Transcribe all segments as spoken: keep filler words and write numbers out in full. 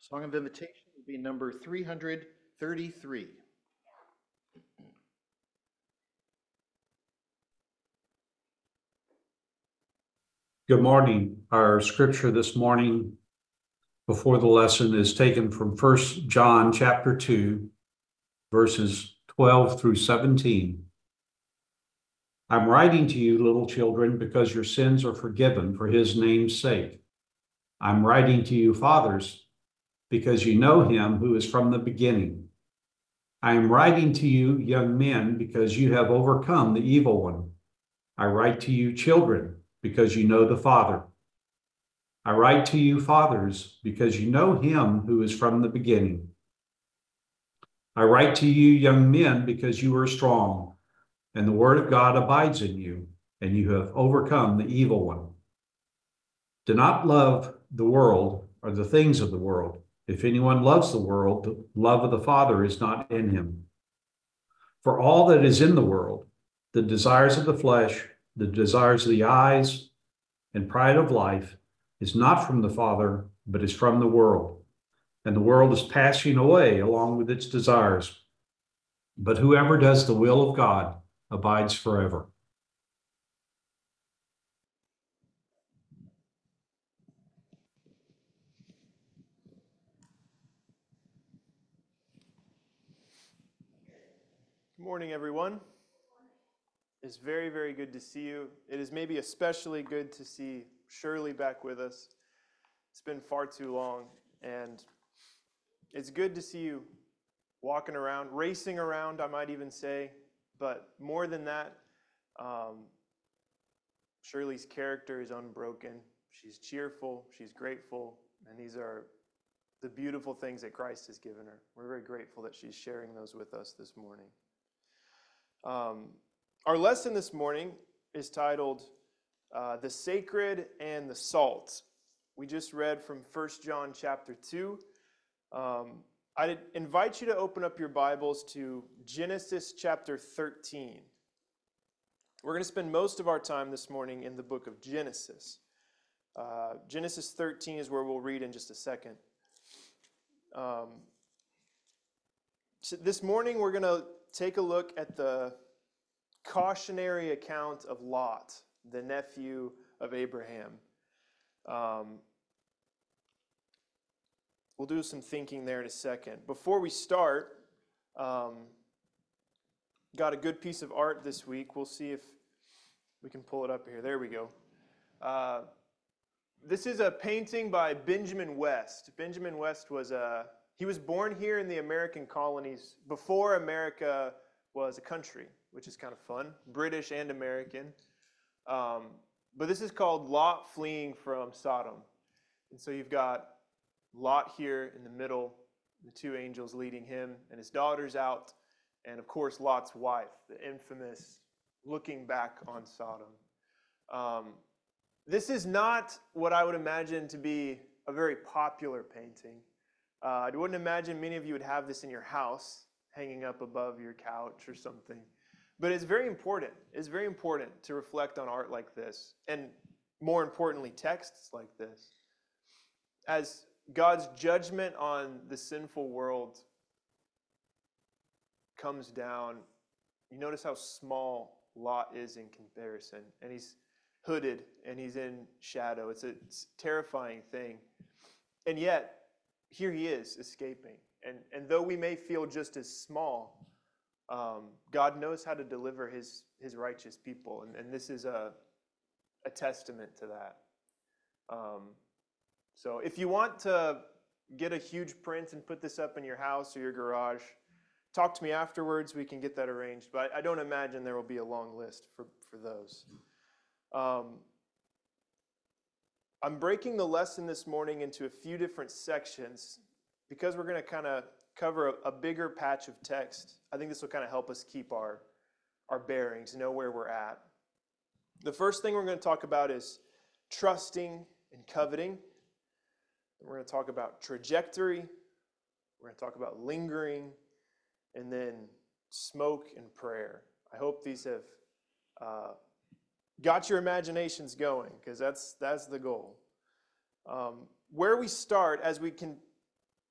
Song of Invitation will be number three hundred thirty-three. Good morning. Our scripture this morning before the lesson is taken from First John chapter two, verses twelve through seventeen. I'm writing to you, little children, because your sins are forgiven for his name's sake. I'm writing to you, fathers, because you know him who is from the beginning. I am writing to you, young men, because you have overcome the evil one. I write to you, children, because you know the Father. I write to you, fathers, because you know him who is from the beginning. I write to you, young men, because you are strong, and the word of God abides in you, and you have overcome the evil one. Do not love the world or the things of the world. If anyone loves the world, the love of the Father is not in him. For all that is in the world, the desires of the flesh, the desires of the eyes, and pride of life, is not from the Father, but is from the world. And the world is passing away along with its desires. But whoever does the will of God abides forever. Good morning, everyone. It's very, very good to see you. It is maybe especially good to see Shirley back with us. It's been far too long, and it's good to see you walking around, racing around, I might even say. But more than that, um, Shirley's character is unbroken. She's cheerful, she's grateful, and these are the beautiful things that Christ has given her. We're very grateful that she's sharing those with us this morning. Um, our lesson this morning is titled uh, The Sacred and the Salt. We just read from First John chapter two. Um, I invite you to open up your Bibles to Genesis chapter thirteen. We're going to spend most of our time this morning in the book of Genesis. Uh, Genesis thirteen is where we'll read in just a second. Um, so this morning we're going to take a look at the cautionary account of Lot, the nephew of Abraham. Um, we'll do some thinking there in a second. Before we start, um, got a good piece of art this week. We'll see if we can pull it up here. There we go. Uh, this is a painting by Benjamin West. Benjamin West was a, he was born here in the American colonies before America was a country, which is kind of fun, British and American. Um, but this is called Lot Fleeing from Sodom. And so you've got Lot here in the middle, the two angels leading him and his daughters out, and of course Lot's wife, the infamous looking back on Sodom. Um, this is not what I would imagine to be a very popular painting. Uh, I wouldn't imagine many of you would have this in your house, hanging up above your couch or something. But it's very important. It's very important to reflect on art like this, and more importantly, texts like this. As God's judgment on the sinful world comes down, you notice how small Lot is in comparison. And he's hooded and he's in shadow. It's a, it's a terrifying thing. And yet, here he is escaping. And, and though we may feel just as small, um, God knows how to deliver his, his righteous people. And, and this is a, a testament to that. Um, so if you want to get a huge print and put this up in your house or your garage, talk to me afterwards. We can get that arranged. But I don't imagine there will be a long list for, for those. Um, I'm breaking the lesson this morning into a few different sections because we're going to kind of cover a, a bigger patch of text. I think this will kind of help us keep our, our bearings, know where we're at. The first thing we're going to talk about is trusting and coveting. We're going to talk about trajectory. We're going to talk about lingering, and then smoke and prayer. I hope these have uh, got your imaginations going, because that's that's the goal. Um, where we start, as we can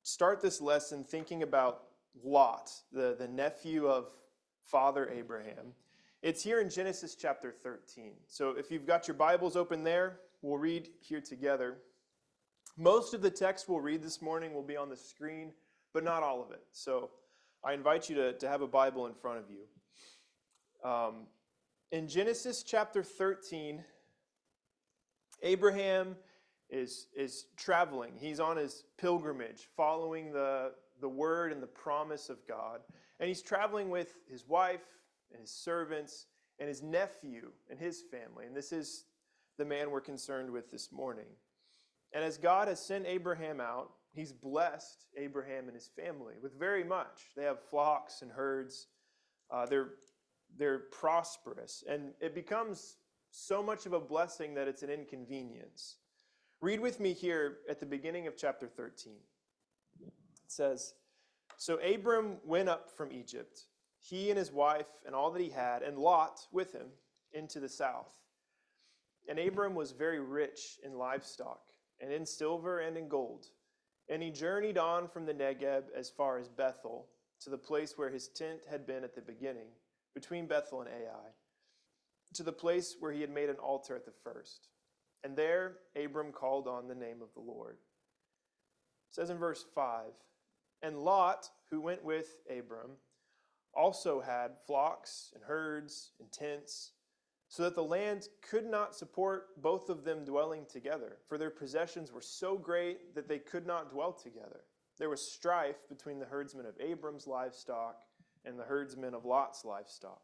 start this lesson thinking about Lot, the, the nephew of Father Abraham. It's here in Genesis chapter thirteen. So if you've got your Bibles open there, we'll read here together. Most of the text we'll read this morning will be on the screen, but not all of it. So I invite you to, to have a Bible in front of you. Um, in Genesis chapter thirteen, Abraham is, is traveling. He's on his pilgrimage, following the, the word and the promise of God. And he's traveling with his wife and his servants and his nephew and his family. And this is the man we're concerned with this morning. And as God has sent Abraham out, he's blessed Abraham and his family with very much. They have flocks and herds. Uh, they're, they're prosperous. And it becomes so much of a blessing that it's an inconvenience. Read with me here at the beginning of chapter thirteen. It says, "So Abram went up from Egypt, he and his wife and all that he had, and Lot with him, into the south. And Abram was very rich in livestock, and in silver and in gold. And he journeyed on from the Negeb as far as Bethel, to the place where his tent had been at the beginning, between Bethel and Ai, to the place where he had made an altar at the first. And there Abram called on the name of the Lord." It says in verse five, "And Lot, who went with Abram, also had flocks and herds and tents, so that the land could not support both of them dwelling together, for their possessions were so great that they could not dwell together. There was strife between the herdsmen of Abram's livestock and the herdsmen of Lot's livestock."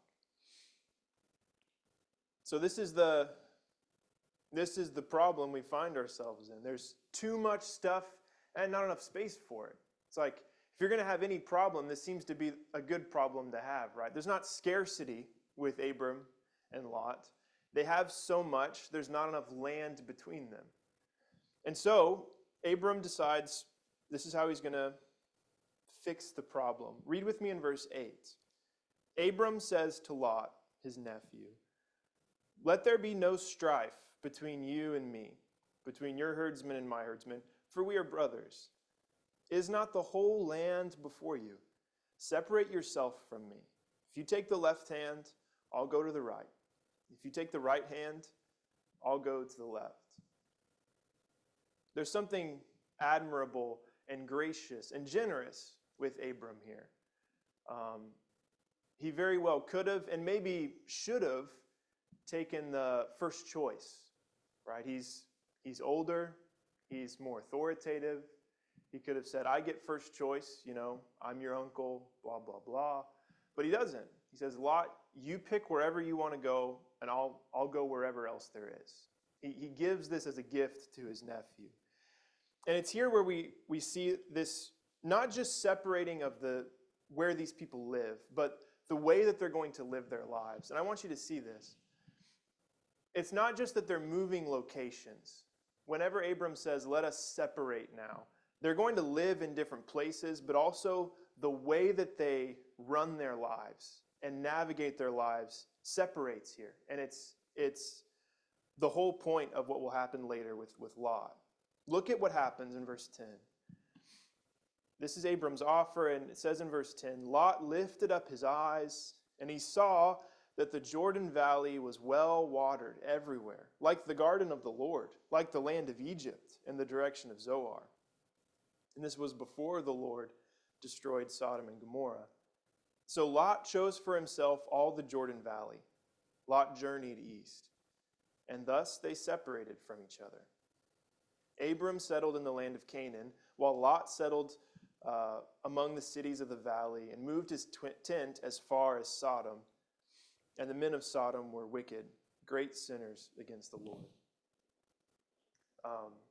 So this is the this is the problem we find ourselves in. There's too much stuff and not enough space for it. It's like, if you're going to have any problem, this seems to be a good problem to have, right? There's not scarcity with Abram and Lot. They have so much, there's not enough land between them. And so Abram decides this is how he's going to fix the problem. Read with me in verse eight. Abram says to Lot, his nephew, "Let there be no strife between you and me, between your herdsmen and my herdsmen, for we are brothers. Is not the whole land before you? Separate yourself from me. If you take the left hand, I'll go to the right. If you take the right hand, I'll go to the left." There's something admirable and gracious and generous with Abram here. Um, he very well could have and maybe should have taken the first choice, right? He's, he's older. He's more authoritative. He could have said, "I get first choice, you know, I'm your uncle, blah, blah, blah." But he doesn't. He says, "Lot, you pick wherever you want to go, and I'll, I'll go wherever else there is." He, he gives this as a gift to his nephew. And it's here where we, we see this, not just separating of the where these people live, but the way that they're going to live their lives. And I want you to see this. It's not just that they're moving locations. Whenever Abram says, "Let us separate now," they're going to live in different places, but also the way that they run their lives and navigate their lives separates here. And it's it's the whole point of what will happen later with, with Lot. Look at what happens in verse ten. This is Abram's offer, and it says in verse ten, "Lot lifted up his eyes, and he saw that the Jordan Valley was well watered everywhere, like the garden of the Lord, like the land of Egypt in the direction of Zoar. And this was before the Lord destroyed Sodom and Gomorrah. So Lot chose for himself all the Jordan Valley. Lot journeyed east, and thus they separated from each other. Abram settled in the land of Canaan, while Lot settled uh, among the cities of the valley and moved his tw- tent as far as Sodom. And the men of Sodom were wicked, great sinners against the Lord." Um,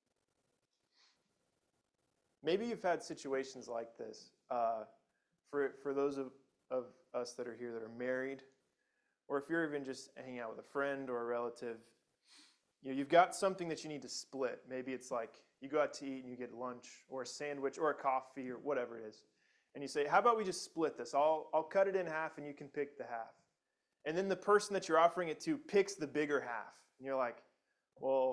maybe you've had situations like this. Uh, for for those of, of us that are here that are married, or if you're even just hanging out with a friend or a relative, you know, you've got something that you need to split. Maybe it's like you go out to eat and you get lunch or a sandwich or a coffee or whatever it is. And you say, "How about we just split this? I'll I'll cut it in half and you can pick the half." And then the person that you're offering it to picks the bigger half. And you're like, "Well,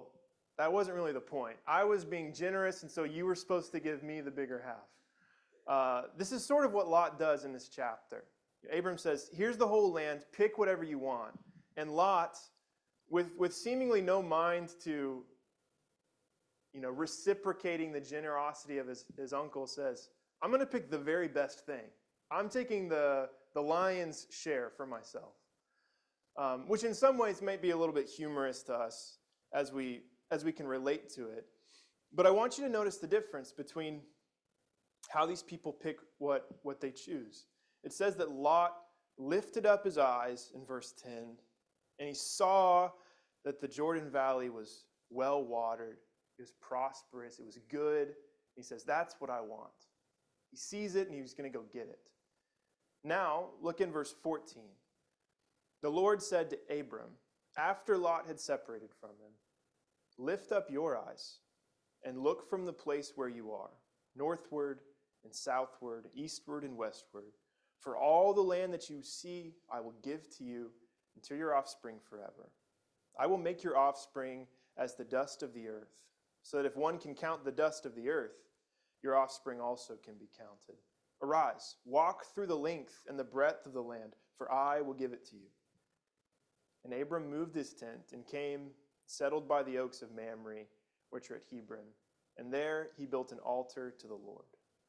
That wasn't really the point. I was being generous, and so you were supposed to give me the bigger half. Uh, this is sort of what Lot does in this chapter. Abram says, here's the whole land, pick whatever you want. And Lot, with, with seemingly no mind to, you know, reciprocating the generosity of his, his uncle, says, I'm going to pick the very best thing. I'm taking the, the lion's share for myself. Um, which in some ways might be a little bit humorous to us as we, as we can relate to it. But I want you to notice the difference between how these people pick what, what they choose. It says that Lot lifted up his eyes in verse ten, and he saw that the Jordan Valley was well watered, it was prosperous, it was good. He says, that's what I want. He sees it and he's going to go get it. Now, look in verse fourteen. The Lord said to Abram, after Lot had separated from him, lift up your eyes and look from the place where you are, northward and southward, eastward and westward. For all the land that you see, I will give to you and to your offspring forever. I will make your offspring as the dust of the earth, so that if one can count the dust of the earth, your offspring also can be counted. Arise, walk through the length and the breadth of the land, for I will give it to you. And Abram moved his tent and came, settled by the oaks of Mamre, which are at Hebron. And there he built an altar to the Lord.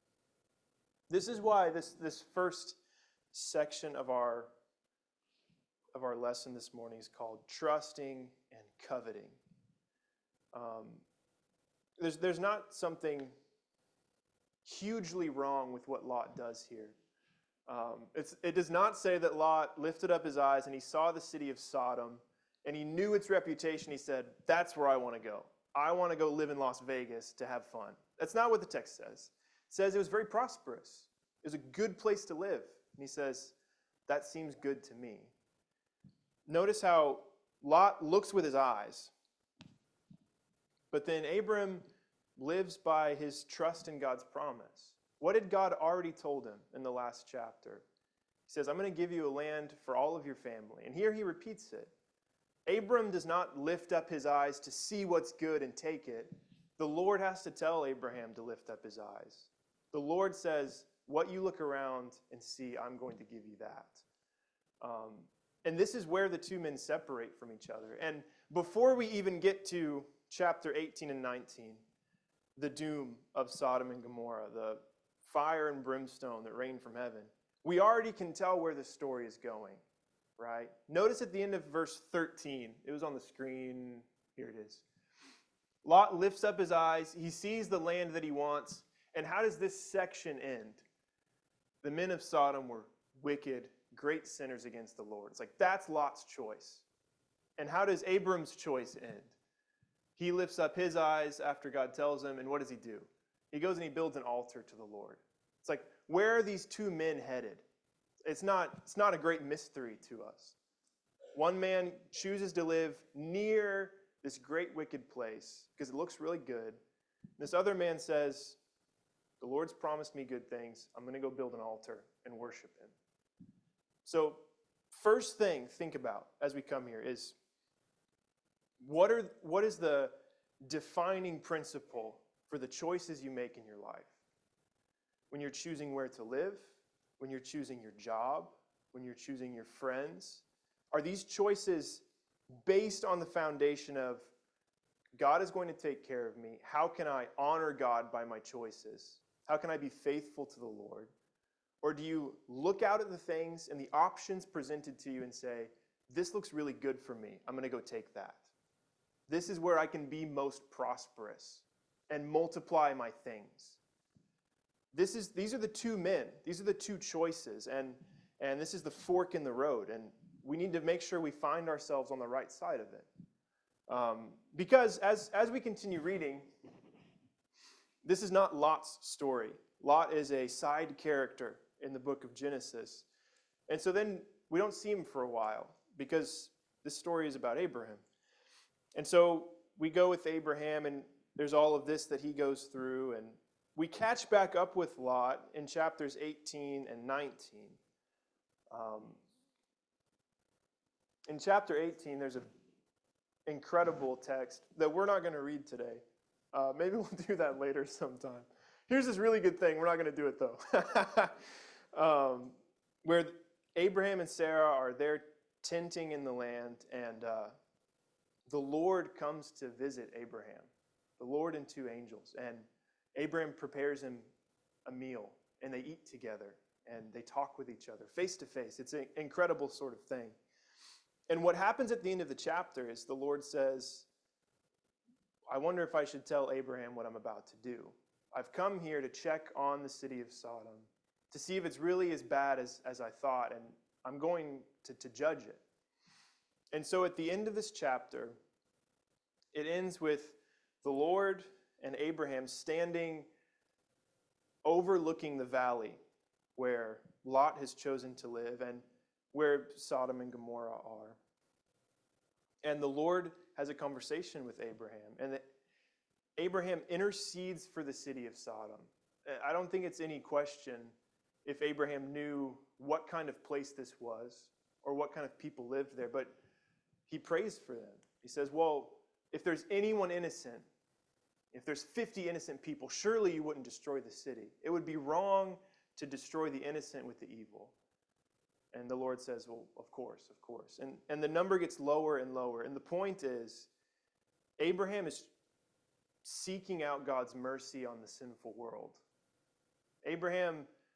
This is why this, this first section of our, of our lesson this morning is called Trusting and Coveting. Um, there's, there's not something hugely wrong with what Lot does here. Um, it's, it does not say that Lot lifted up his eyes and he saw the city of Sodom and he knew its reputation. He said, that's where I want to go. I want to go live in Las Vegas to have fun. That's not what the text says. It says it was very prosperous. It was a good place to live. And he says, that seems good to me. Notice how Lot looks with his eyes, but then Abram lives by his trust in God's promise. What had God already told him in the last chapter? He says, I'm going to give you a land for all of your family. And here he repeats it. Abram does not lift up his eyes to see what's good and take it. The Lord has to tell Abraham to lift up his eyes. The Lord says, what you look around and see, I'm going to give you that. Um, and this is where the two men separate from each other. And before we even get to chapter eighteen and nineteen, the doom of Sodom and Gomorrah, the fire and brimstone that rained from heaven, we already can tell where the story is going, right? Notice at the end of verse thirteen, it was on the screen, here it is. Lot lifts up his eyes, he sees the land that he wants, and how does this section end? The men of Sodom were wicked, great sinners against the Lord. It's like, that's Lot's choice. And how does Abram's choice end? He lifts up his eyes after God tells him, and what does he do? He goes and he builds an altar to the Lord. It's like, where are these two men headed? It's not, it's not a great mystery to us. One man chooses to live near this great wicked place because it looks really good. This other man says, the Lord's promised me good things. I'm going to go build an altar and worship him. So first thing think about as we come here is, what are what is the defining principle for the choices you make in your life? When you're choosing where to live, when you're choosing your job, when you're choosing your friends, are these choices based on the foundation of God is going to take care of me? How can I honor God by my choices? How can I be faithful to the Lord? Or do you look out at the things and the options presented to you and say, this looks really good for me. I'm going to go take that. This is where I can be most prosperous and multiply my things. This is, these are the two men. These are the two choices. And, and this is the fork in the road. And we need to make sure we find ourselves on the right side of it. Um, because as, as we continue reading, this is not Lot's story. Lot is a side character in the book of Genesis. And so then we don't see him for a while because this story is about Abraham. And so we go with Abraham, and there's all of this that he goes through, and we catch back up with Lot in chapters eighteen and nineteen. Um, in chapter eighteen, there's a incredible text that we're not going to read today. Uh, maybe we'll do that later sometime. Here's this really good thing. We're not going to do it though. um, where Abraham and Sarah are there tenting in the land, and uh, the Lord comes to visit Abraham, the Lord and two angels. And Abraham prepares him a meal, and they eat together, and they talk with each other face to face. It's an incredible sort of thing. And what happens at the end of the chapter is the Lord says, I wonder if I should tell Abraham what I'm about to do. I've come here to check on the city of Sodom, to see if it's really as bad as, as I thought, and I'm going to, to judge it. And so at the end of this chapter, it ends with the Lord and Abraham standing overlooking the valley where Lot has chosen to live and where Sodom and Gomorrah are. And the Lord has a conversation with Abraham, and that Abraham intercedes for the city of Sodom. I don't think it's any question if Abraham knew what kind of place this was or what kind of people lived there, but he prays for them. He says, well, if there's anyone innocent, if there's fifty innocent people, surely you wouldn't destroy the city. It would be wrong to destroy the innocent with the evil. And the Lord says, well, of course, of course. And, and the number gets lower and lower. And the point is, Abraham is seeking out God's mercy on the sinful world. Abraham,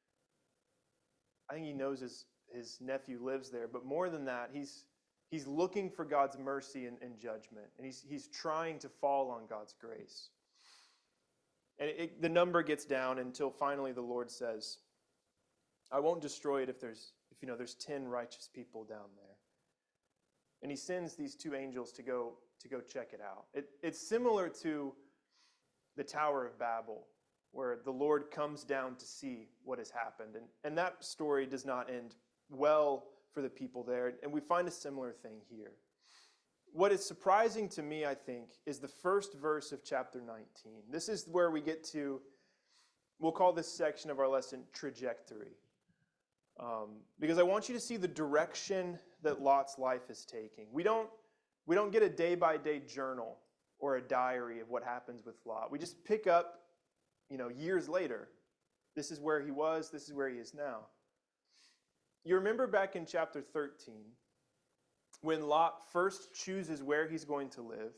I think he knows his, his nephew lives there, but more than that, he's, he's looking for God's mercy and, and judgment. And he's, he's trying to fall on God's grace. And it, it, the number gets down until finally the Lord says, I won't destroy it if there's, if you know, there's ten righteous people down there. And he sends these two angels to go to go check it out. It, it's similar to the Tower of Babel, where the Lord comes down to see what has happened. And, and that story does not end well for the people there. And we find a similar thing here. What is surprising to me, I think, is the first verse of chapter nineteen. This is where we get to, we'll call this section of our lesson trajectory. Um, because I want you to see the direction that Lot's life is taking. We don't, we don't get a day-by-day journal or a diary of what happens with Lot. We just pick up, you know, years later. This is where he was, this is where he is now. You remember back in chapter thirteen, when Lot first chooses where he's going to live,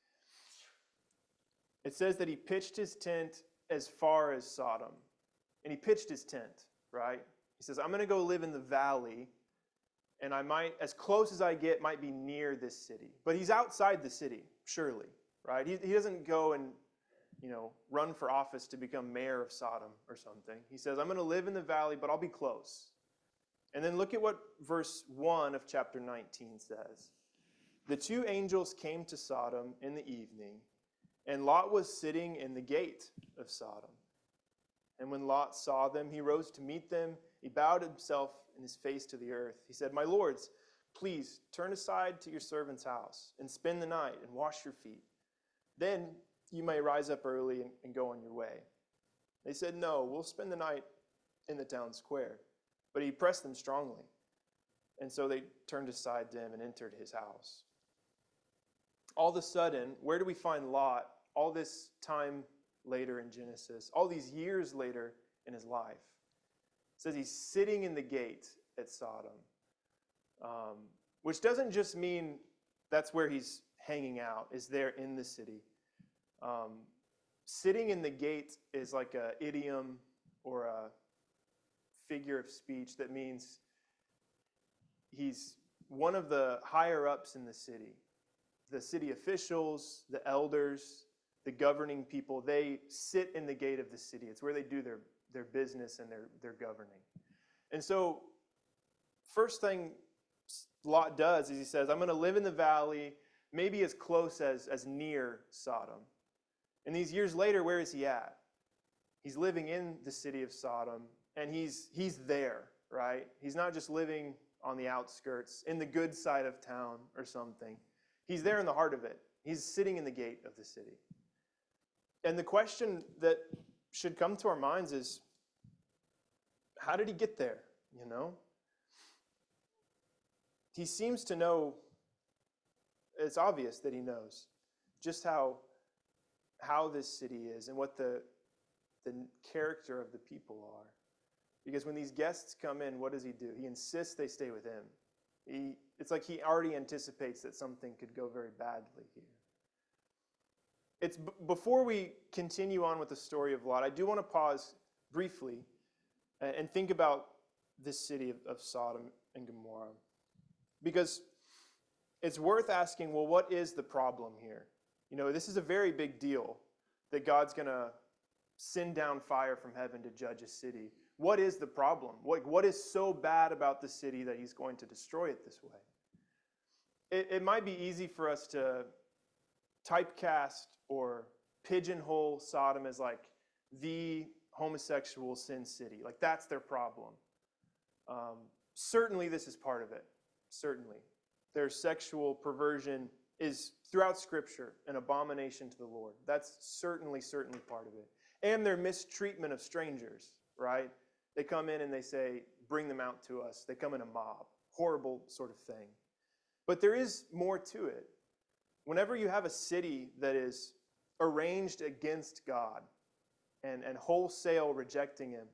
it says that he pitched his tent as far as Sodom. And he pitched his tent, right? He says, I'm going to go live in the valley, and I might, as close as I get, might be near this city. But he's outside the city, surely, right? He, he doesn't go and, you know, run for office to become mayor of Sodom or something. He says, I'm going to live in the valley, but I'll be close. And then look at what verse one of chapter nineteen says. The two angels came to Sodom in the evening, and Lot was sitting in the gate of Sodom. And when Lot saw them, he rose to meet them. He bowed himself and his face to the earth. He said, my lords, please turn aside to your servant's house and spend the night and wash your feet. Then you may rise up early and, and go on your way. They said, no, we'll spend the night in the town square. But he pressed them strongly. And so they turned aside to him and entered his house. All of a sudden, where do we find Lot all this time later in Genesis, all these years later in his life? It says he's sitting in the gate at Sodom, um, which doesn't just mean that's where he's hanging out, is there in the city. Um, sitting in the gate is like an idiom or a figure of speech that means he's one of the higher ups in the city. The city officials, the elders, the governing people, they sit in the gate of the city. It's where they do their, their business and their, their governing. And so, first thing Lot does is he says, I'm going to live in the valley, maybe as close as, as near Sodom. And these years later, where is he at? He's living in the city of Sodom, and he's he's there, right? He's not just living on the outskirts, in the good side of town or something. He's there in the heart of it. He's sitting in the gate of the city. And the question that should come to our minds is, how did he get there, you know? He seems to know It's obvious that he knows just how, how this city is and what the, the character of the people are. Because when these guests come in, what does he do? He insists they stay with him. He, it's like he already anticipates that something could go very badly here. It's b- before we continue on with the story of Lot, I do want to pause briefly and, and think about this city of, of Sodom and Gomorrah. Because it's worth asking, well, what is the problem here? You know, this is a very big deal that God's going to send down fire from heaven to judge a city. What is the problem? What, what is so bad about the city that he's going to destroy it this way? It, it might be easy for us to typecast or pigeonhole Sodom as like the homosexual sin city. Like that's their problem. Um, certainly this is part of it. Certainly. Their sexual perversion is throughout Scripture an abomination to the Lord. That's certainly, certainly part of it. And their mistreatment of strangers, right? They come in and they say, bring them out to us. They come in a mob. Horrible sort of thing. But there is more to it. Whenever you have a city that is arranged against God and, and wholesale rejecting him,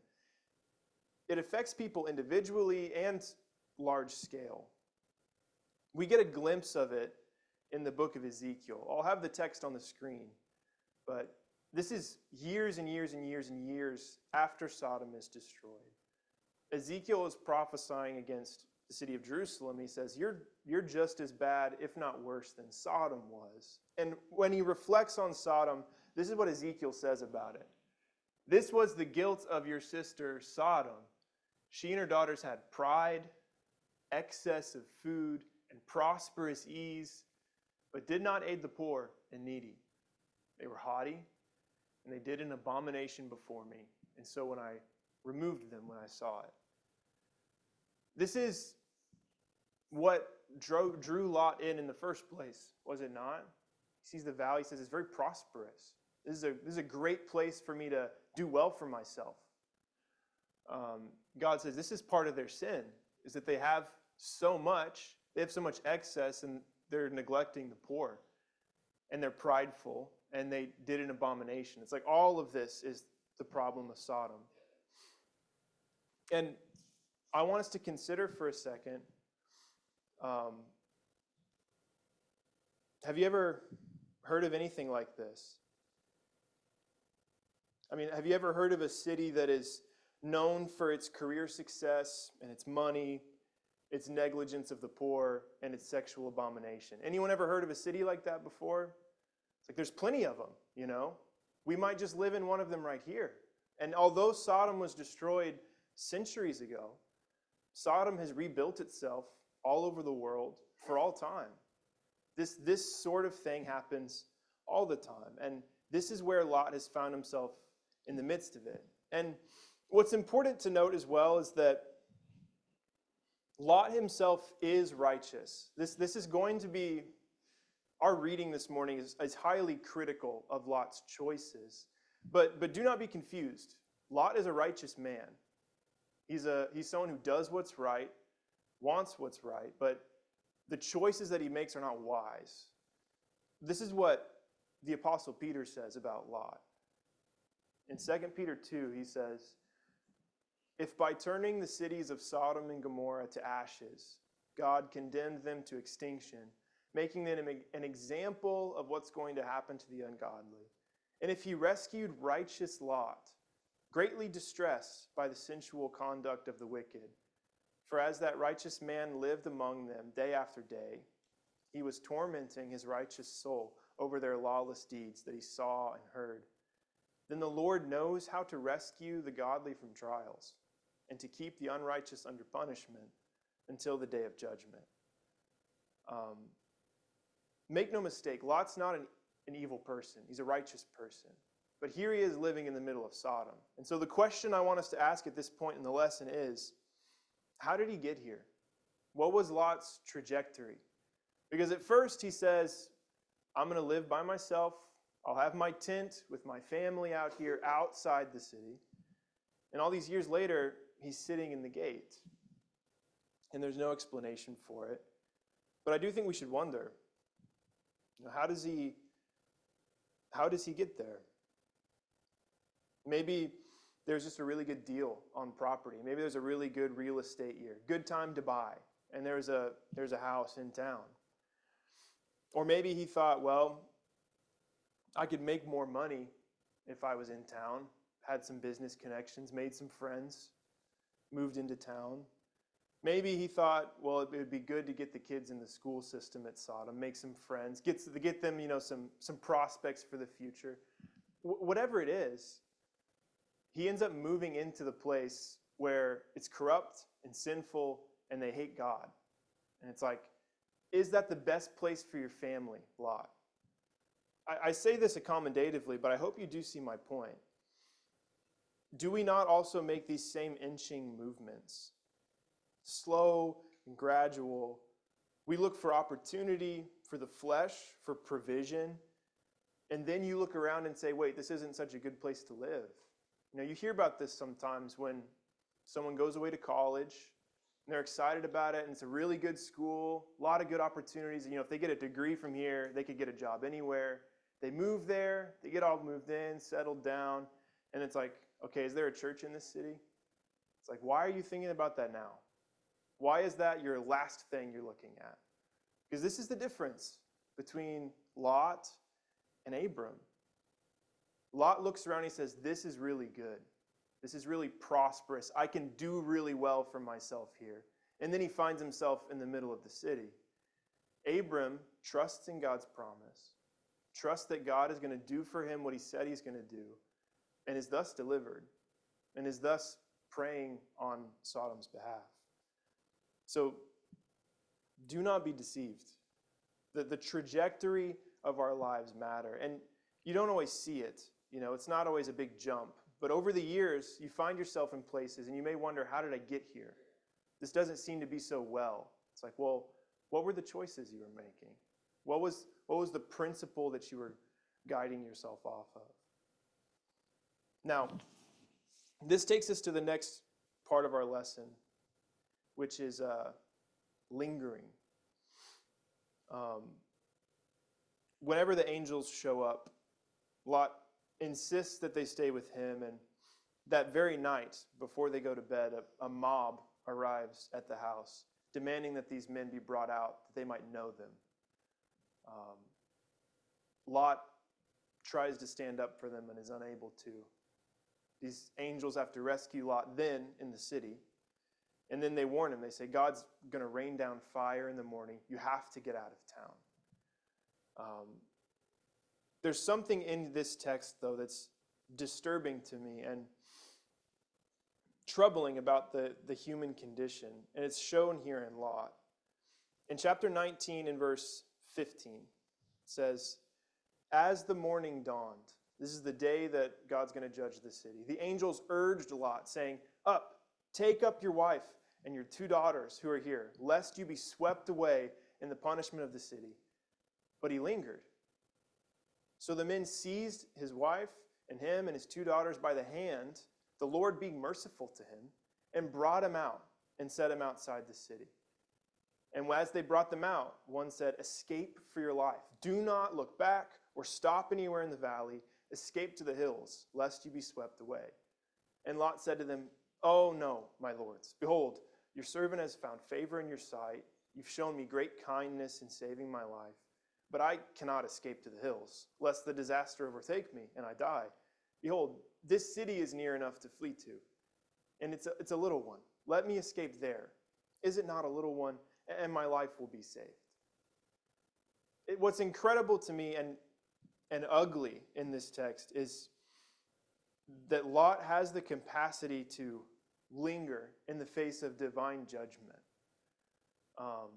it affects people individually and large scale. We get a glimpse of it in the book of Ezekiel. I'll have the text on the screen, but this is years and years and years and years after Sodom is destroyed. Ezekiel is prophesying against the city of Jerusalem. He says, you're, you're just as bad, if not worse, than Sodom was. And when he reflects on Sodom, this is what Ezekiel says about it. This was the guilt of your sister Sodom. She and her daughters had pride, excess of food, and prosperous ease, but did not aid the poor and needy. They were haughty, and they did an abomination before me. And so when I removed them, when I saw it. This is what drew, drew Lot in in the first place, was it not? He sees the valley, he says, it's very prosperous. This is a, this is a great place for me to do well for myself. Um, God says this is part of their sin, is that they have so much, they have so much excess, and they're neglecting the poor. And they're prideful, and they did an abomination. It's like all of this is the problem of Sodom. And I want us to consider for a second, um, have you ever heard of anything like this? I mean, have you ever heard of a city that is known for its career success and its money, its negligence of the poor, and its sexual abomination? Anyone ever heard of a city like that before? It's like there's plenty of them, you know? We might just live in one of them right here. And although Sodom was destroyed centuries ago, Sodom has rebuilt itself all over the world for all time. This, this sort of thing happens all the time. And this is where Lot has found himself in the midst of it. And what's important to note as well is that Lot himself is righteous. This, this is going to be, our reading this morning is, is highly critical of Lot's choices. But, but do not be confused. Lot is a righteous man. He's, a, he's someone who does what's right, wants what's right, but the choices that he makes are not wise. This is what the Apostle Peter says about Lot. In Second Peter two, he says, if by turning the cities of Sodom and Gomorrah to ashes, God condemned them to extinction, making them an example of what's going to happen to the ungodly. And if he rescued righteous Lot, greatly distressed by the sensual conduct of the wicked, for as that righteous man lived among them day after day, he was tormenting his righteous soul over their lawless deeds that he saw and heard. Then the Lord knows how to rescue the godly from trials and to keep the unrighteous under punishment until the day of judgment. Um, make no mistake, Lot's not an, an evil person. He's a righteous person. But here he is living in the middle of Sodom. And so the question I want us to ask at this point in the lesson is, how did he get here? What was Lot's trajectory? Because at first he says, I'm going to live by myself. I'll have my tent with my family out here outside the city. And all these years later, he's sitting in the gate. And there's no explanation for it. But I do think we should wonder, You know, how does he how does he get there? Maybe there's just a really good deal on property. Maybe there's a really good real estate year. Good time to buy. And there's a there's a house in town. Or maybe he thought, well, I could make more money if I was in town, had some business connections, made some friends, moved into town. Maybe he thought, well, it would be good to get the kids in the school system at Sodom, make some friends, get, to get them, you know, some, some prospects for the future. W- whatever it is, he ends up moving into the place where it's corrupt and sinful and they hate God. And it's like, is that the best place for your family, Lot? I, I say this accommodatively, but I hope you do see my point. Do we not also make these same inching movements? Slow and gradual. We look for opportunity, for the flesh, for provision. And then you look around and say, wait, this isn't such a good place to live. You know, you hear about this sometimes when someone goes away to college and they're excited about it and it's a really good school, a lot of good opportunities. You know, if they get a degree from here, they could get a job anywhere. They move there, they get all moved in, settled down, and it's like, okay, is there a church in this city? It's like, why are you thinking about that now? Why is that your last thing you're looking at? Because this is the difference between Lot and Abram. Lot looks around and he says, this is really good. This is really prosperous. I can do really well for myself here. And then he finds himself in the middle of the city. Abram trusts in God's promise, trusts that God is going to do for him what he said he's going to do, and is thus delivered, and is thus praying on Sodom's behalf. So do not be deceived. The, the trajectory of our lives matter. And you don't always see it. You know, it's not always a big jump. But over the years, you find yourself in places and you may wonder, how did I get here? This doesn't seem to be so well. It's like, well, what were the choices you were making? What was, what was the principle that you were guiding yourself off of? Now, this takes us to the next part of our lesson, which is uh, lingering. Um, whenever the angels show up, Lot insists that they stay with him, and that very night, before they go to bed, a, a mob arrives at the house, demanding that these men be brought out, that they might know them. Um, Lot tries to stand up for them and is unable to. These angels have to rescue Lot then in the city. And then they warn him. They say, God's going to rain down fire in the morning. You have to get out of town. Um, there's something in this text, though, that's disturbing to me and troubling about the, the human condition. And it's shown here in Lot. In chapter nineteen, in verse fifteen, it says, as the morning dawned, this is the day that God's going to judge the city, the angels urged Lot, saying, up, take up your wife and your two daughters who are here, lest you be swept away in the punishment of the city. But he lingered. So the men seized his wife and him and his two daughters by the hand, the Lord being merciful to him, and brought him out and set him outside the city. And as they brought them out, one said, escape for your life. Do not look back or stop anywhere in the valley. Escape to the hills, lest you be swept away. And Lot said to them, oh no, my lords. Behold, your servant has found favor in your sight. You've shown me great kindness in saving my life. But I cannot escape to the hills, lest the disaster overtake me and I die. Behold, this city is near enough to flee to, and it's a, it's a little one. Let me escape there. Is it not a little one? And my life will be saved. It, what's incredible to me and, and ugly in this text is that Lot has the capacity to linger in the face of divine judgment. Um,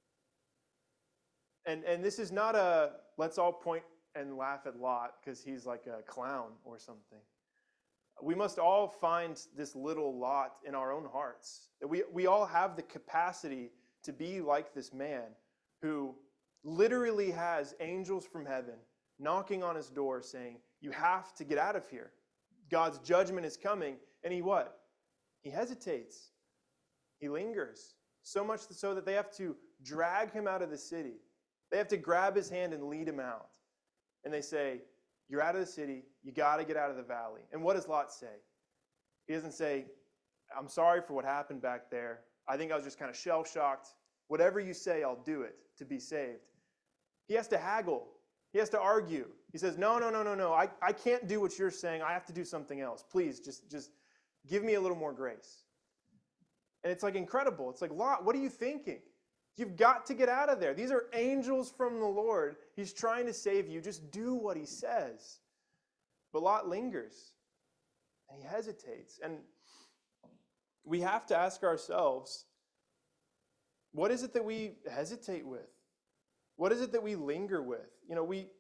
and, and this is not a, let's all point and laugh at Lot because he's like a clown or something. We must all find this little Lot in our own hearts. That we, we all have the capacity to be like this man who literally has angels from heaven knocking on his door saying, you have to get out of here. God's judgment is coming. And he what? He hesitates. He lingers. So much so that they have to drag him out of the city. They have to grab his hand and lead him out. And they say, you're out of the city. You got to get out of the valley. And what does Lot say? He doesn't say, I'm sorry for what happened back there. I think I was just kind of shell-shocked. Whatever you say, I'll do it to be saved. He has to haggle. He has to argue. He says, no, no, no, no, no. I, I can't do what you're saying. I have to do something else. Please, just, just give me a little more grace. And it's like incredible. It's like, Lot, what are you thinking? You've got to get out of there. These are angels from the Lord. He's trying to save you. Just do what he says. But Lot lingers. And he hesitates. And we have to ask ourselves, what is it that we hesitate with? What is it that we linger with? You know, we,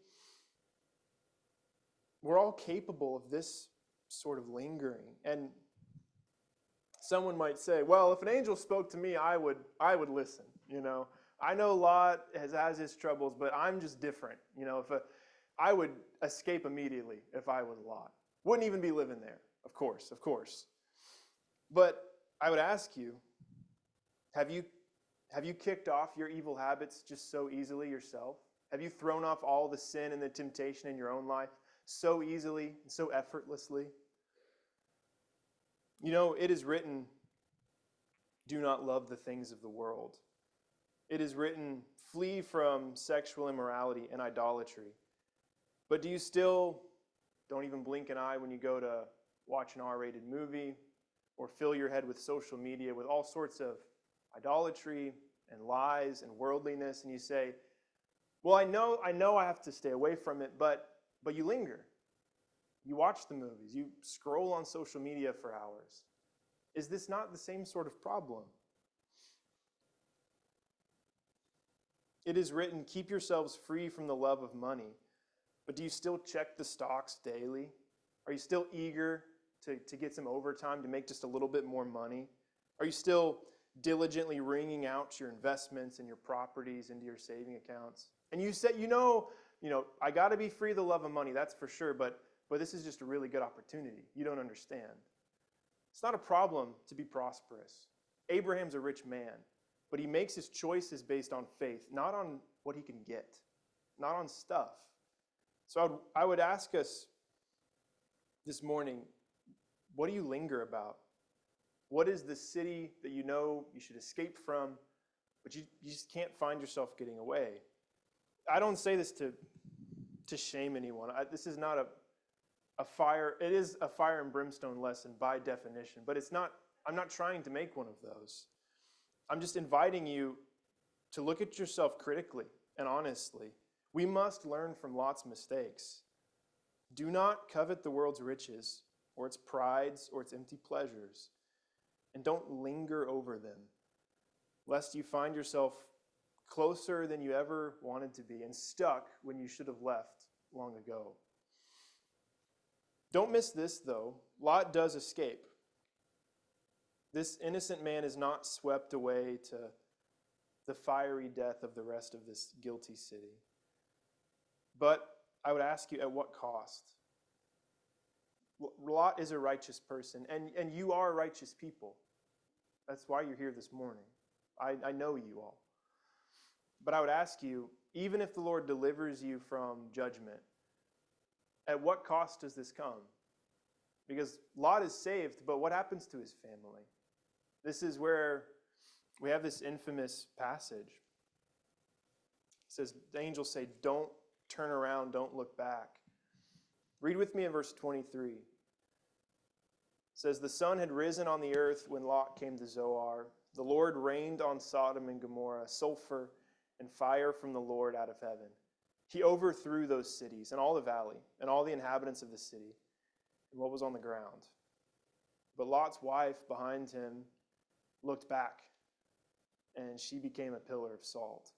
we're all capable of this sort of lingering. And someone might say, well, if an angel spoke to me, I would, I would listen. You know, I know Lot has, has his troubles, but I'm just different. You know, if a, I would escape immediately if I was Lot. Wouldn't even be living there, of course, of course. But I would ask you, have you Have you kicked off your evil habits just so easily yourself? Have you thrown off all the sin and the temptation in your own life so easily and so effortlessly? You know, it is written, do not love the things of the world. It is written, flee from sexual immorality and idolatry. But do you still don't even blink an eye when you go to watch an R-rated movie or fill your head with social media with all sorts of idolatry and lies and worldliness, and you say, well, I know I know I have to stay away from it, but but you linger. You watch the movies, you scroll on social media for hours. Is this not the same sort of problem? It is written, keep yourselves free from the love of money. But do you still check the stocks daily? Are you still eager to, to get some overtime to make just a little bit more money? Are you still diligently wringing out your investments and your properties into your saving accounts? And you say, you know, you know, I got to be free of the love of money, that's for sure, but, but this is just a really good opportunity. You don't understand. It's not a problem to be prosperous. Abraham's a rich man, but he makes his choices based on faith, not on what he can get, not on stuff. So I would, I would ask us this morning, what do you linger about? What is the city that you know you should escape from, but you, you just can't find yourself getting away? I don't say this to, to shame anyone. I, this is not a, a fire, it is a fire and brimstone lesson by definition, but it's not, I'm not trying to make one of those. I'm just inviting you to look at yourself critically and honestly. We must learn from Lot's mistakes. Do not covet the world's riches, or its prides, or its empty pleasures. And don't linger over them, lest you find yourself closer than you ever wanted to be and stuck when you should have left long ago. Don't miss this, though. Lot does escape. This innocent man is not swept away to the fiery death of the rest of this guilty city. But I would ask you, at what cost? Lot is a righteous person, and, and you are righteous people. That's why you're here this morning. I, I know you all. But I would ask you, even if the Lord delivers you from judgment, at what cost does this come? Because Lot is saved, but what happens to his family? This is where we have this infamous passage. It says, the angels say, don't turn around, don't look back. Read with me in verse twenty-three. It says, the sun had risen on the earth when Lot came to Zoar. The Lord rained on Sodom and Gomorrah sulfur and fire from the Lord out of heaven. He overthrew those cities and all the valley and all the inhabitants of the city and what was on the ground. But Lot's wife behind him looked back, and she became a pillar of salt.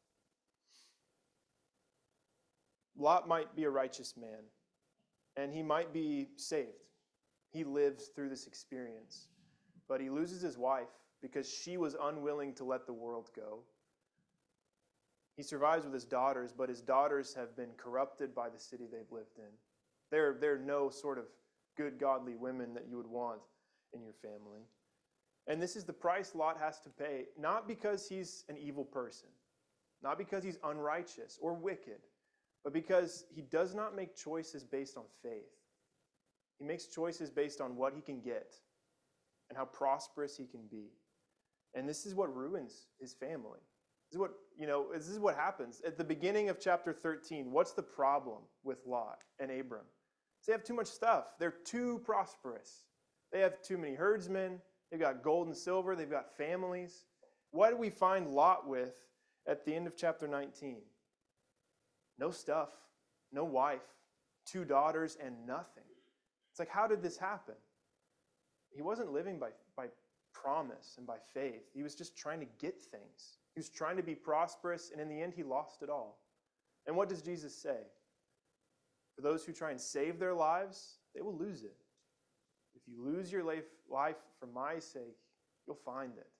Lot might be a righteous man, and he might be saved. He lives through this experience. But he loses his wife because she was unwilling to let the world go. He survives with his daughters, but his daughters have been corrupted by the city they've lived in. They're, they're no sort of good, godly women that you would want in your family. And this is the price Lot has to pay, not because he's an evil person, not because he's unrighteous or wicked, but because he does not make choices based on faith. He makes choices based on what he can get and how prosperous he can be. And this is what ruins his family. This is what, you know, this is what happens. At the beginning of chapter thirteen, what's the problem with Lot and Abram? They have too much stuff. They're too prosperous. They have too many herdsmen. They've got gold and silver. They've got families. What do we find Lot with at the end of chapter nineteen? No stuff, no wife, two daughters, and nothing. It's like, how did this happen? He wasn't living by, by promise and by faith. He was just trying to get things. He was trying to be prosperous, and in the end, he lost it all. And what does Jesus say? For those who try and save their lives, they will lose it. If you lose your life, life for my sake, you'll find it.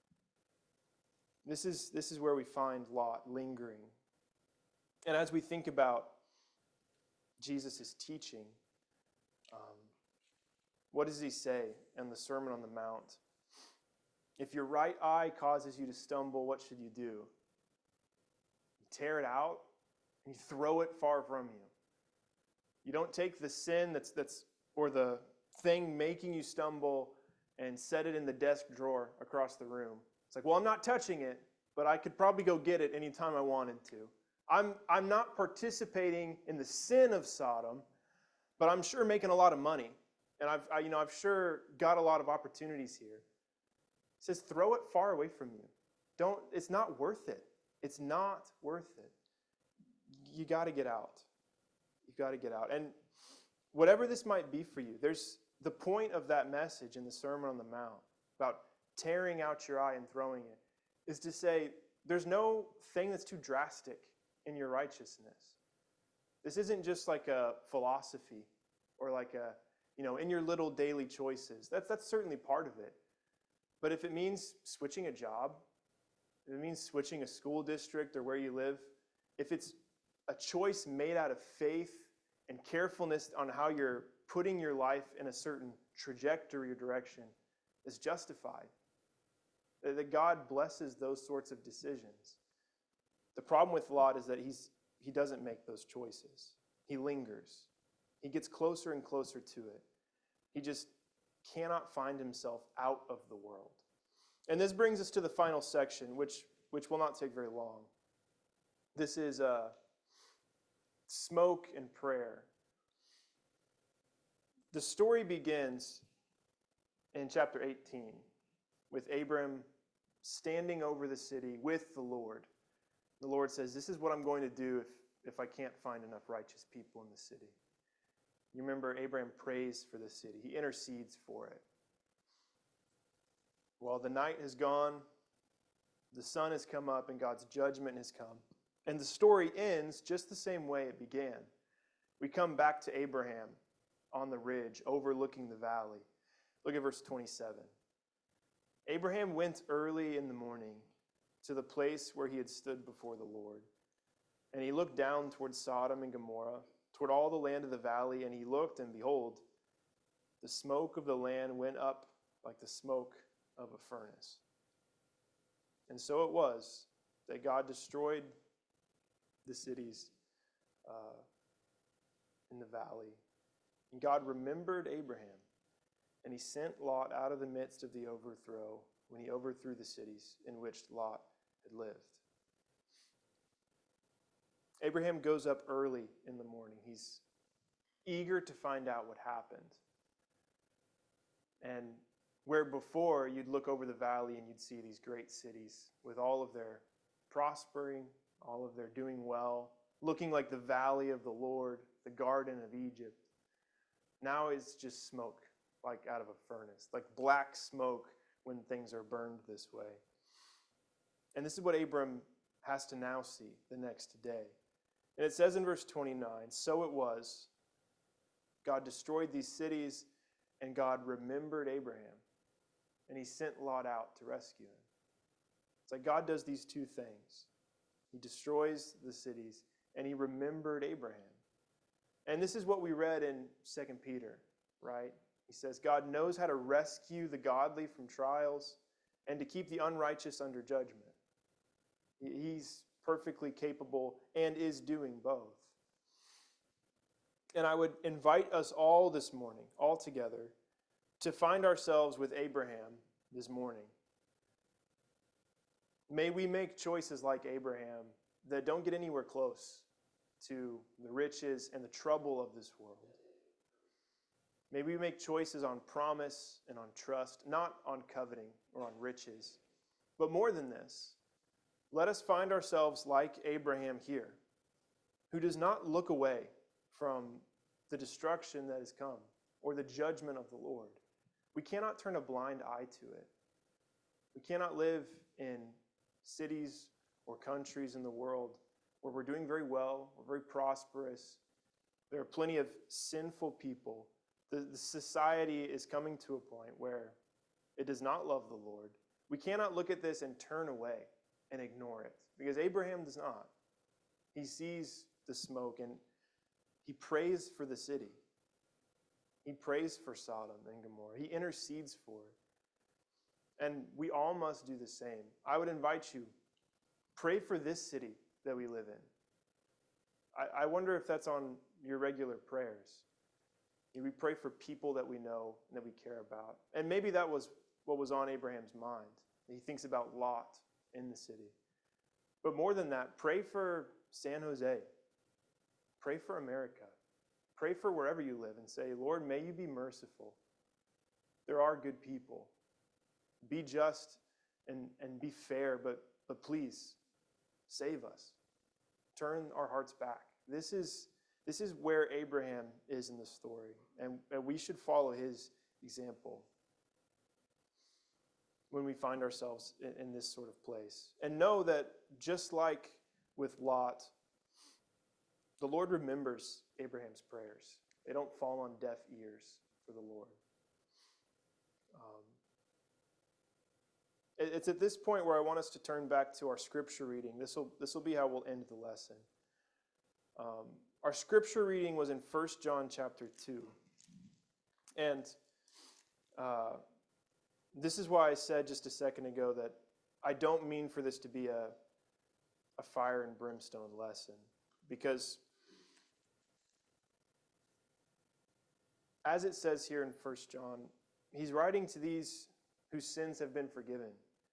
This is, this is where we find Lot lingering. And as we think about Jesus' teaching, um, what does he say in the Sermon on the Mount? If your right eye causes you to stumble, what should you do? You tear it out and you throw it far from you. You don't take the sin that's that's or the thing making you stumble and set it in the desk drawer across the room. It's like, well, I'm not touching it, but I could probably go get it anytime I wanted to. I'm I'm not participating in the sin of Sodom, but I'm sure making a lot of money, and I've I, you know I've sure got a lot of opportunities here. It says, throw it far away from you. Don't. It's not worth it. It's not worth it. You got to get out. You've got to get out. And whatever this might be for you, there's the point of that message in the Sermon on the Mount about tearing out your eye and throwing it is to say there's no thing that's too drastic in your righteousness. This isn't just like a philosophy or like a, you know, in your little daily choices. That's, that's certainly part of it. But if it means switching a job, if it means switching a school district or where you live, if it's a choice made out of faith and carefulness on how you're putting your life in a certain trajectory or direction, is justified. That God blesses those sorts of decisions. The problem with Lot is that he's he doesn't make those choices. He lingers. He gets closer and closer to it. He just cannot find himself out of the world. And this brings us to the final section, which, which will not take very long. This is uh, smoke and prayer. The story begins in chapter eighteen with Abram standing over the city with the Lord. The Lord says, this is what I'm going to do if, if I can't find enough righteous people in the city. You remember Abraham prays for the city. He intercedes for it. Well, the night has gone, the sun has come up, and God's judgment has come. And the story ends just the same way it began. We come back to Abraham on the ridge overlooking the valley. Look at verse twenty-seven. Abraham went early in the morning to the place where he had stood before the Lord. And he looked down toward Sodom and Gomorrah, toward all the land of the valley, and he looked, and behold, the smoke of the land went up like the smoke of a furnace. And so it was that God destroyed the cities uh, in the valley. And God remembered Abraham, and he sent Lot out of the midst of the overthrow when he overthrew the cities in which Lot had lived. Abraham goes up early in the morning. He's eager to find out what happened. And where before you'd look over the valley and you'd see these great cities with all of their prospering, all of their doing well, looking like the valley of the Lord, the garden of Egypt. Now it's just smoke, like out of a furnace, like black smoke when things are burned this way. And this is what Abram has to now see the next day. And it says in verse twenty-nine, so it was, God destroyed these cities, and God remembered Abraham, and he sent Lot out to rescue him. It's like God does these two things. He destroys the cities, and he remembered Abraham. And this is what we read in Second Peter, right? He says, God knows how to rescue the godly from trials and to keep the unrighteous under judgment. He's perfectly capable and is doing both. And I would invite us all this morning, all together, to find ourselves with Abraham this morning. May we make choices like Abraham that don't get anywhere close to the riches and the trouble of this world. May we make choices on promise and on trust, not on coveting or on riches. But more than this, let us find ourselves like Abraham here, who does not look away from the destruction that has come or the judgment of the Lord. We cannot turn a blind eye to it. We cannot live in cities or countries in the world where we're doing very well, we're very prosperous. There are plenty of sinful people. The, the society is coming to a point where it does not love the Lord. We cannot look at this and turn away and ignore it, because Abraham does not. He sees the smoke and he prays for the city. He prays for Sodom and Gomorrah. He intercedes for it. And we all must do the same. I would invite you, pray for this city that we live in. I, I wonder if that's on your regular prayers. We pray for people that we know and that we care about. And maybe that was what was on Abraham's mind. He thinks about Lot in the city. But more than that, pray for San Jose. Pray for America. Pray for wherever you live and say, Lord, may you be merciful. There are good people. Be just and, and be fair, but, but please, save us. Turn our hearts back. This is, this is where Abraham is in the story, and, and we should follow his example when we find ourselves in, in this sort of place. And know that just like with Lot, the Lord remembers Abraham's prayers. They don't fall on deaf ears for the Lord. Um, it, it's at this point where I want us to turn back to our scripture reading. This will this will be how we'll end the lesson. Um, our scripture reading was in First John chapter two. And uh, this is why I said just a second ago that I don't mean for this to be a, a fire and brimstone lesson. Because as it says here in First John, he's writing to these whose sins have been forgiven,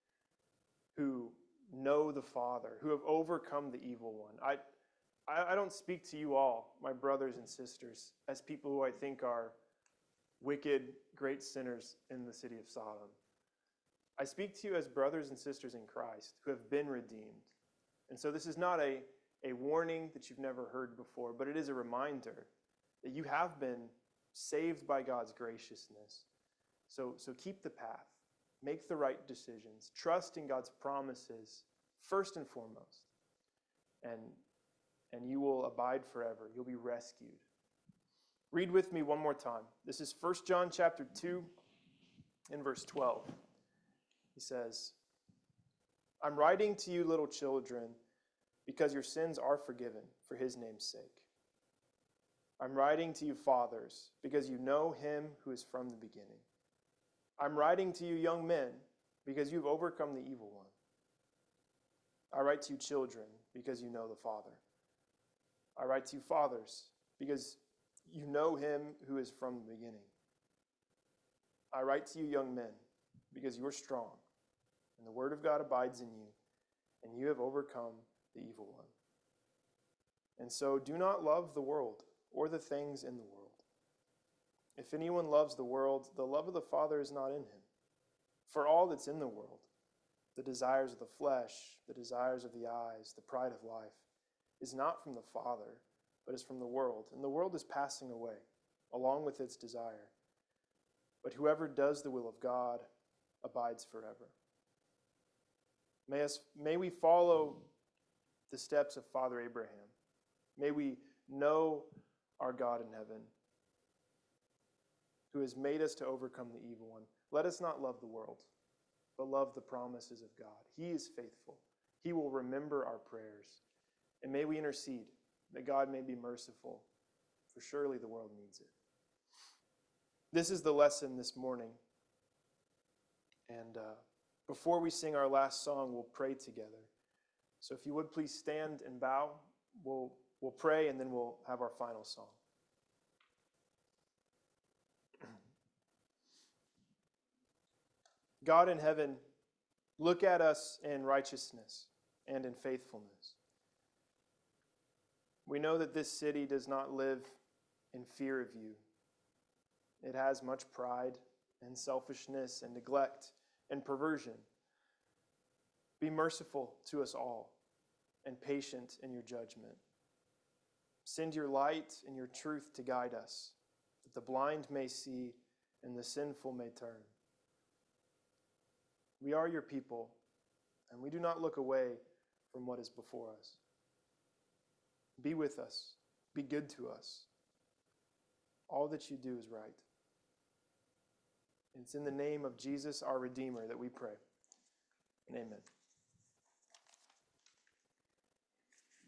who know the Father, who have overcome the evil one. I, I, I don't speak to you all, my brothers and sisters, as people who I think are wicked, great sinners in the city of Sodom. I speak to you as brothers and sisters in Christ who have been redeemed. And so this is not a, a warning that you've never heard before, but it is a reminder that you have been saved by God's graciousness. So, so keep the path. Make the right decisions. Trust in God's promises first and foremost. And, and you will abide forever. You'll be rescued. Read with me one more time. This is First John chapter two in verse twelve. He says, I'm writing to you, little children, because your sins are forgiven for his name's sake. I'm writing to you, fathers, because you know him who is from the beginning. I'm writing to you, young men, because you've overcome the evil one. I write to you, children, because you know the Father. I write to you, fathers, because you know him who is from the beginning. I write to you, young men, because you are strong, and the word of God abides in you, and you have overcome the evil one. And so do not love the world or the things in the world. If anyone loves the world, the love of the Father is not in him. For all that's in the world, the desires of the flesh, the desires of the eyes, the pride of life, is not from the Father, but is from the world. And the world is passing away, along with its desire. But whoever does the will of God abides forever. May, us, may we follow the steps of Father Abraham. May we know our God in heaven, who has made us to overcome the evil one. Let us not love the world, but love the promises of God. He is faithful. He will remember our prayers. And may we intercede that God may be merciful, for surely the world needs it. This is the lesson this morning. And uh, before we sing our last song, we'll pray together. So if you would please stand and bow, we'll, we'll pray and then we'll have our final song. God in heaven, look at us in righteousness and in faithfulness. We know that this city does not live in fear of you. It has much pride and selfishness and neglect and perversion. Be merciful to us all and patient in your judgment. Send your light and your truth to guide us, that the blind may see and the sinful may turn. We are your people, and we do not look away from what is before us. Be with us. Be good to us. All that you do is right. It's in the name of Jesus, our Redeemer, that we pray. And amen.